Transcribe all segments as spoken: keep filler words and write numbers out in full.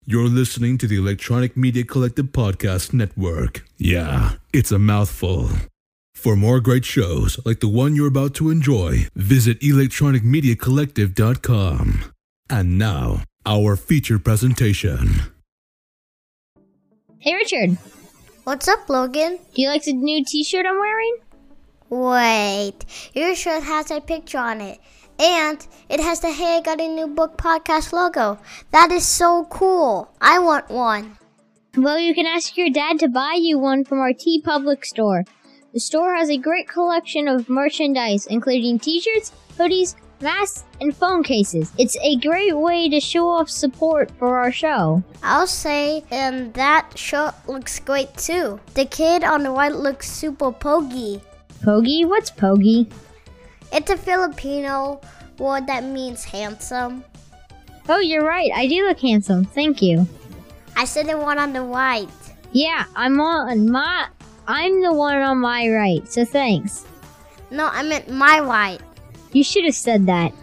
You're listening to the Electronic Media Collective Podcast Network. Yeah, it's a mouthful. For more great shows like the one you're about to enjoy, visit electronic media collective dot com. And now, our feature presentation. Hey, Richard. What's up, Logan? Do you like the new t-shirt I'm wearing? Wait, your shirt has a picture on it. And it has the Hey I Got a New Book podcast logo. That is so cool. I want one. Well, you can ask your dad to buy you one from our TeePublic store. The store has a great collection of merchandise, including t-shirts, hoodies, masks, and phone cases. It's a great way to show off support for our show. I'll say, and that shirt looks great too. The kid on the right looks super pogy. Pogy? What's pogy? It's a Filipino word that means handsome. Oh, you're right. I do look handsome. Thank you. I said the one on the right. Yeah, I'm on my... I'm the one on my right, so thanks. No, I meant my right. You should have said that.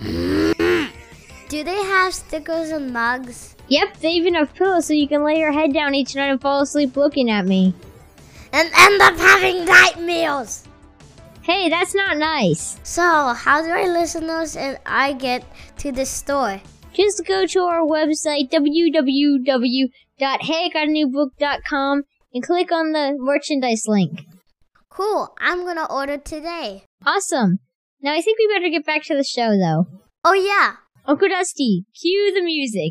Do they have stickers and mugs? Yep, they even have pillows so you can lay your head down each night and fall asleep looking at me. And end up having nightmares. Hey, that's not nice. So, how do our listeners and I get to the store? Just go to our website, w w w dot hey I got a new book dot com, and click on the merchandise link. Cool, I'm gonna order today. Awesome. Now I think we better get back to the show, though. Oh yeah. Uncle Dusty, cue the music.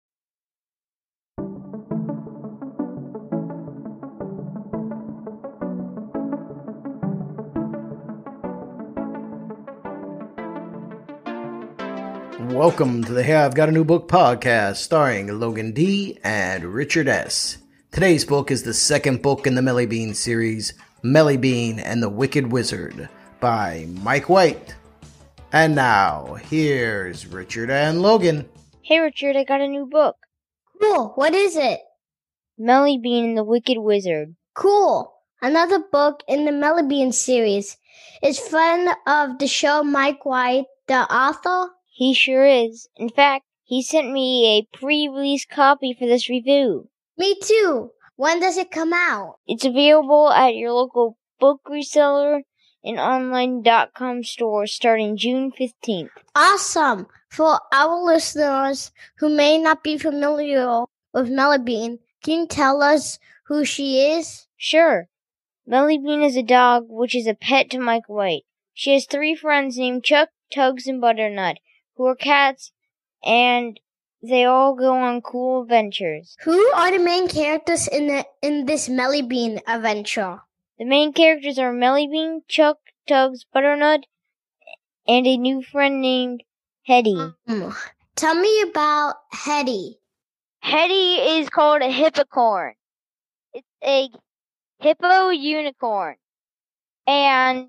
Welcome to the Hey I've Got a New Book podcast starring Logan D. and Richard S. Today's book is the second book in the Melly Bean series, Melly Bean and the Wicked Wizard by Mike White. And now, here's Richard and Logan. Hey Richard, I got a new book. Cool, what is it? Melly Bean and the Wicked Wizard. Cool, another book in the Melly Bean series. Is friend of the show Mike White the author? He sure is. In fact, he sent me a pre-release copy for this review. Me too. When does it come out? It's available at your local book reseller and online dot com store starting June fifteenth. Awesome. For our listeners who may not be familiar with Melly Bean, can you tell us who she is? Sure. Melly Bean is a dog, which is a pet to Mike White. She has three friends named Chuck, Tugs, and Butternut, who are cats, and they all go on cool adventures. Who are the main characters in the in this Melly Bean adventure? The main characters are Melly Bean, Chuck, Tugs, Butternut, and a new friend named Hetty. Um, tell me about Hetty. Hetty is called a hippocorn. It's a hippo unicorn, and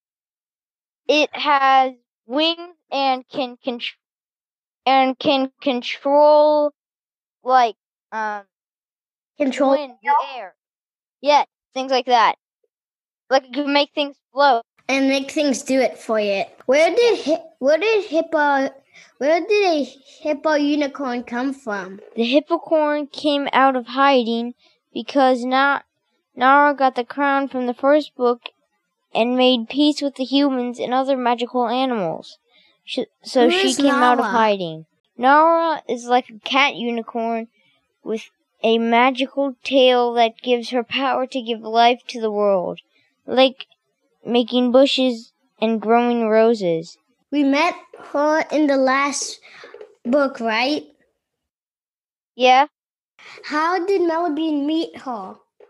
it has wings and can con- and can control like um Control wind, the air. Yeah, things like that. Like it can make things float. And make things do it for you. Where did hi- where did hippo where did a hippo unicorn come from? The hippocorn came out of hiding because Na- Nara got the crown from the first book and made peace with the humans and other magical animals. She, so Who she is came out of Nara? hiding. Nara is like a cat unicorn with a magical tail that gives her power to give life to the world, like making bushes and growing roses. We met her in the last book, right? Yeah? How did Melly Bean meet her?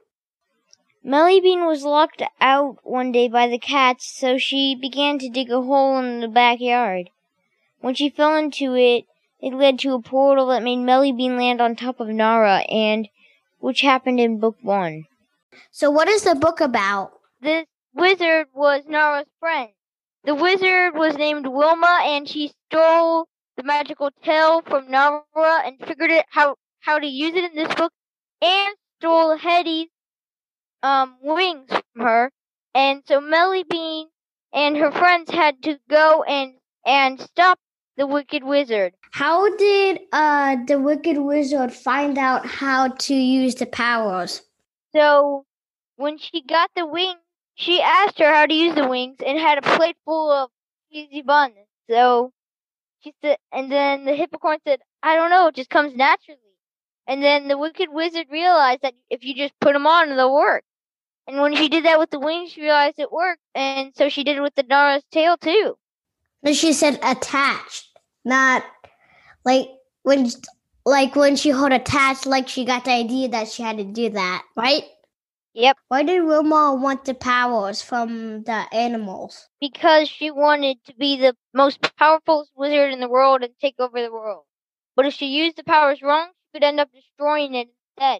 Melly Bean was locked out one day by the cats, so she began to dig a hole in the backyard. When she fell into it, it led to a portal that made Melly Bean land on top of Nara, and which happened in book one. So what is the book about? This wizard was Nara's friend. The wizard was named Wilma, and she stole the magical tail from Nara and figured it how how to use it in this book, and stole Hetty's um wings from her. And so Melly Bean and her friends had to go and and stop the Wicked Wizard. How did uh the Wicked Wizard find out how to use the powers? So, when she got the wings, she asked her how to use the wings and had a plate full of cheesy buns. So, she said, and then the Hippocorn said, I don't know, it just comes naturally. And then the Wicked Wizard realized that if you just put them on, they'll work. And when she did that with the wings, she realized it worked, and so she did it with the Nara's tail too. Then she said attached, not like when like when she heard attached, like she got the idea that she had to do that, right? Yep. Why did Wilma want the powers from the animals? Because she wanted to be the most powerful wizard in the world and take over the world. But if she used the powers wrong, she could end up destroying it instead.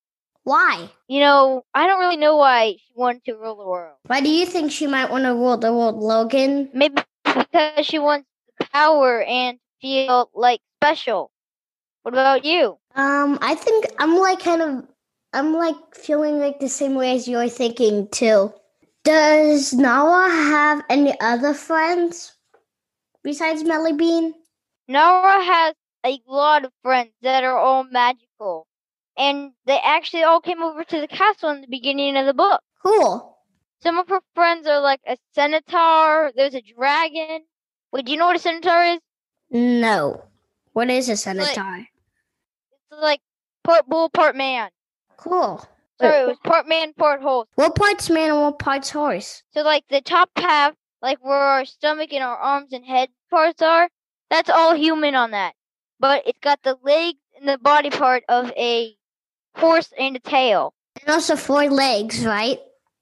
Why? You know, I don't really know why she wanted to rule the world. Why do you think she might want to rule the world, Logan? Maybe because she wants the power and feel like special. What about you? Um, I think I'm like kind of, I'm like feeling like the same way as you're thinking too. Does Nara have any other friends besides Melly Bean? Nara has a lot of friends that are all magical. And they actually all came over to the castle in the beginning of the book. Cool. Some of her friends are like a centaur. There's a dragon. Wait, do you know what a centaur is? No. What is a centaur? It's like part bull, part man. Cool. Sorry, it was part man, part horse. What part's man and what part's horse? So like the top half, like where our stomach and our arms and head parts are, that's all human on that. But it's got the legs and the body part of a horse and a tail. And also four legs, right?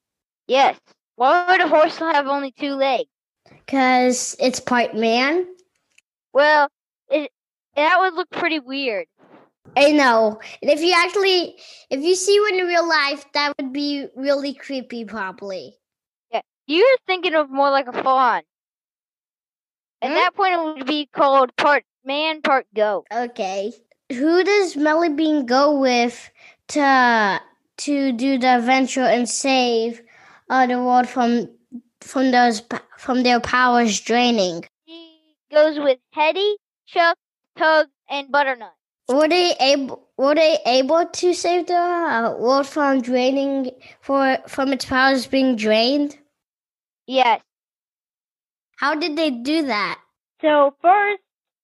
Yes. Why would a horse have only two legs? Because it's part man. Well, it that would look pretty weird. I know. And if you actually, if you see one in real life, that would be really creepy, probably. Yeah. You're thinking of more like a fawn. At Hmm? that point, it would be called part man, part goat. Okay. Who does Melly Bean go with to to do the adventure and save uh, the world from from those from their powers draining? She goes with Hetty, Chuck, Tug, and Butternut. Were they able Were they able to save the uh, world from draining for from its powers being drained? Yes. How did they do that? So first,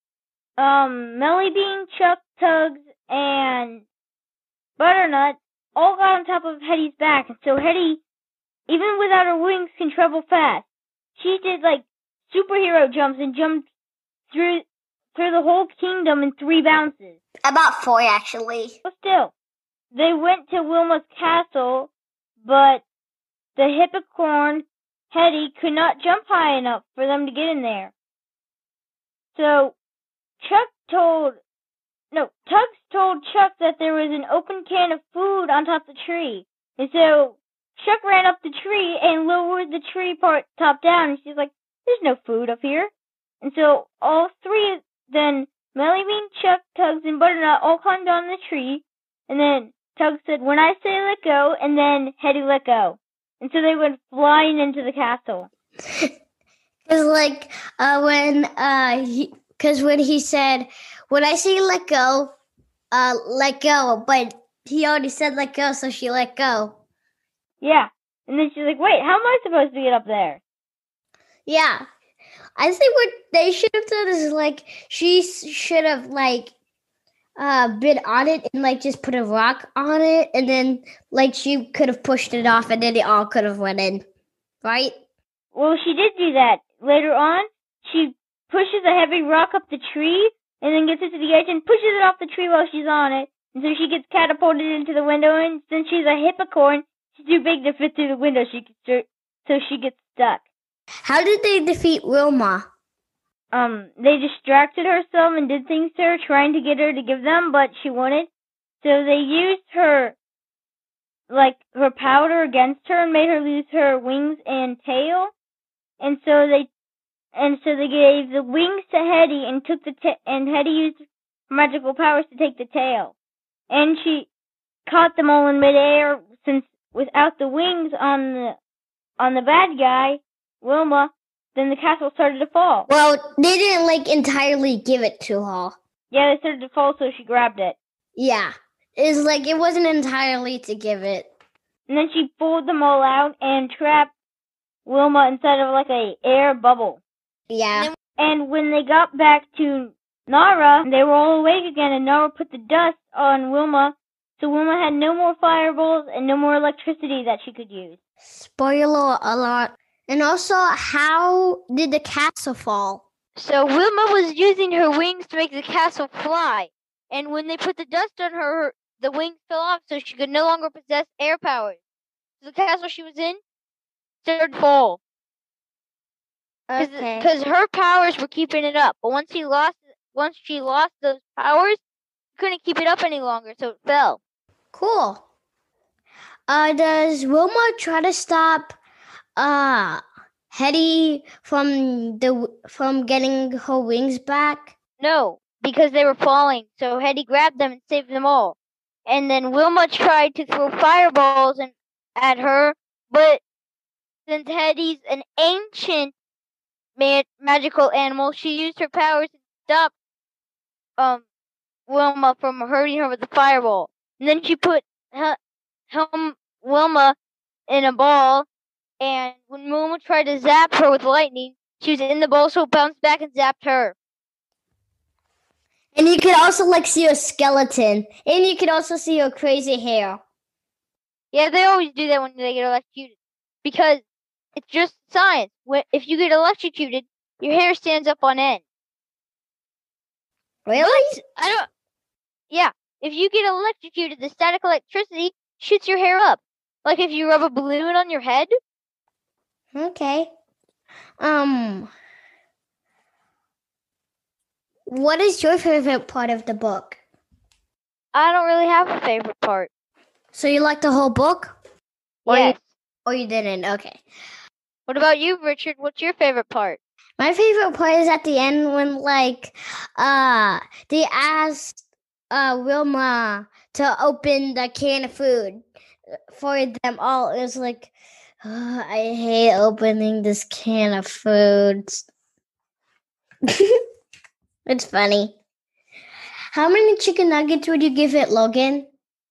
um, Melly Bean, Chuck, Tugs, and Butternut all got on top of Hetty's back, and so Hetty, even without her wings, can travel fast. She did like superhero jumps and jumped through through the whole kingdom in three bounces. About four, actually. But still, they went to Wilma's castle, but the Hippocorn, Hetty, could not jump high enough for them to get in there. So, Chuck told, no, Tugs told Chuck that there was an open can of food on top of the tree. And so, Chuck ran up the tree and lowered the tree part top down, and she's like, there's no food up here. And so, all three, then Melly Bean, Chuck, Tugs, and Butternut all climbed on the tree, and then Tugs said, when I say let go, and then Hetty let go. And so they went flying into the castle. Cause like uh when uh he, cause when he said when I say let go, uh let go, but he already said let go, so she let go. Yeah, and then she's like, wait, how am I supposed to get up there? Yeah, I think what they should have done is like she should have like uh been on it and like just put a rock on it, and then like she could have pushed it off, and then they all could have went in, right? Well, she did do that. Later on, she pushes a heavy rock up the tree, and then gets it to the edge and pushes it off the tree while she's on it. And so she gets catapulted into the window, and since she's a hippocorn, she's too big to fit through the window, she gets, so she gets stuck. How did they defeat Wilma? Um, they distracted her some and did things to her, trying to get her to give them, but she wouldn't. So they used her, like, her powder against her and made her lose her wings and tail. And so they, and so they gave the wings to Hetty and took the, ta- and Hetty used her magical powers to take the tail. And she caught them all in midair, since without the wings on the, on the bad guy, Wilma, then the castle started to fall. Well, they didn't like entirely give it to her. Yeah, they started to fall, so she grabbed it. Yeah. It's like it wasn't entirely to give it. And then she pulled them all out and trapped Wilma inside of like a air bubble. Yeah. And when they got back to Nara, they were all awake again, and Nara put the dust on Wilma, so Wilma had no more fireballs and no more electricity that she could use. Spoiler alert. And also, how did the castle fall? So Wilma was using her wings to make the castle fly, and when they put the dust on her, the wings fell off, so she could no longer possess air powers. So the castle she was in started to fall. Okay. Because her powers were keeping it up, but once she lost, once she lost those powers, she couldn't keep it up any longer, so it fell. Cool. Uh, does Wilma try to stop uh Hetty from the from getting her wings back? No, because they were falling, so Hetty grabbed them and saved them all. And then Wilma tried to throw fireballs and, at her, but since Hetty's an ancient ma- magical animal, she used her powers to stop um Wilma from hurting her with the fireball. And then she put Hel- Hel- Wilma in a ball, and when Wilma tried to zap her with lightning, she was in the ball, so it bounced back and zapped her. And you could also like see her skeleton, and you could also see her crazy hair. Yeah, they always do that when they get electrocuted, because it's just science. When, if you get electrocuted, your hair stands up on end. Really? But I don't. Yeah, if you get electrocuted, the static electricity shoots your hair up, like if you rub a balloon on your head. Okay. Um. What is your favorite part of the book? I don't really have a favorite part. So you like the whole book? Or Yes. You, or you didn't? Okay. What about you, Richard? What's your favorite part? My favorite part is at the end when, like, uh, they asked uh Wilma to open the can of food for them all. It was like, oh, I hate opening this can of food. It's funny. How many chicken nuggets would you give it, Logan?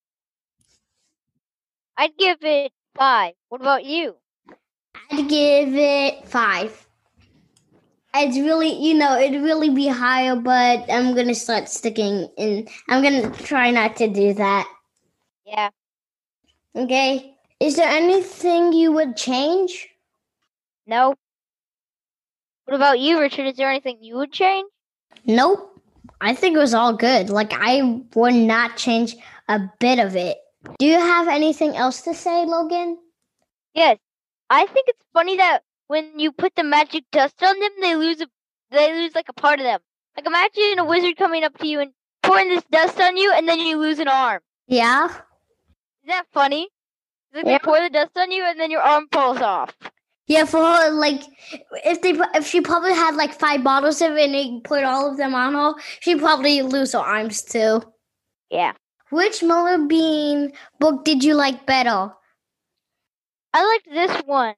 I'd give it five. What about you? I'd give it five. It's really, you know, it'd really be higher, but I'm going to start sticking in. I'm going to try not to do that. Yeah. Okay. Is there anything you would change? No. What about you, Richard? Is there anything you would change? Nope. I think it was all good. Like, I would not change a bit of it. Do you have anything else to say, Logan? Yes. I think it's funny that when you put the magic dust on them, they lose a, they lose like a part of them. Like, imagine a wizard coming up to you and pouring this dust on you, and then you lose an arm. Yeah. Isn't that funny? It's like Yeah. they pour the dust on you, and then your arm falls off. Yeah, for her, like, if they if she probably had like five bottles of it and they put all of them on her, she'd probably lose her arms too. Yeah. Which Miller Bean book did you like better? I liked this one.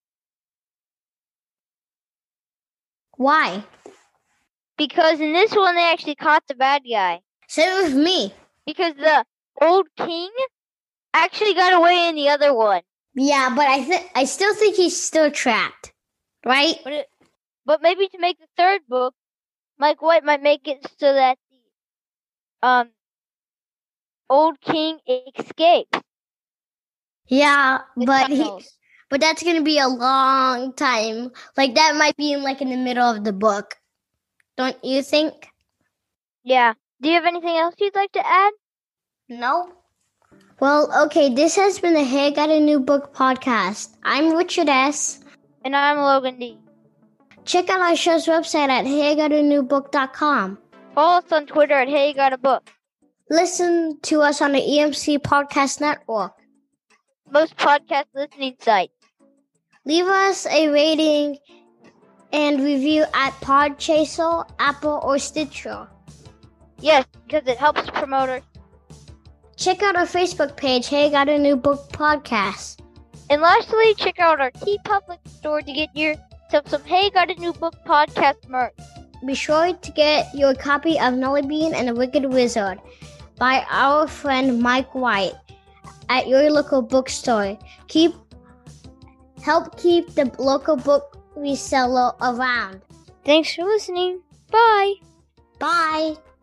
Why? Because in this one, they actually caught the bad guy. Same with me. Because the old king actually got away in the other one. Yeah, but I think I still think he's still trapped, right? But, it, but maybe to make the third book, Mike White might make it so that the um old king escapes. Yeah, with but he, tunnels. but that's gonna be a long time. Like that might be in like in the middle of the book, don't you think? Yeah. Do you have anything else you'd like to add? No. Well, okay, this has been the Hey Got a New Book podcast. I'm Richard S. And I'm Logan D. Check out our show's website at hey got a new book dot com. Follow us on Twitter at Hey Got a Book. Listen to us on the E M C Podcast Network. Most podcast listening sites. Leave us a rating and review at Podchaser, Apple, or Stitcher. Yes, because it helps promote our. Check out our Facebook page, Hey Got a New Book Podcast. And lastly, check out our TeePublic store to get your Some some Hey Got a New Book podcast merch. Be sure to get your copy of Melly Bean and the Wicked Wizard by our friend Mike White at your local bookstore. Keep help keep the local book reseller around. Thanks for listening. Bye. Bye.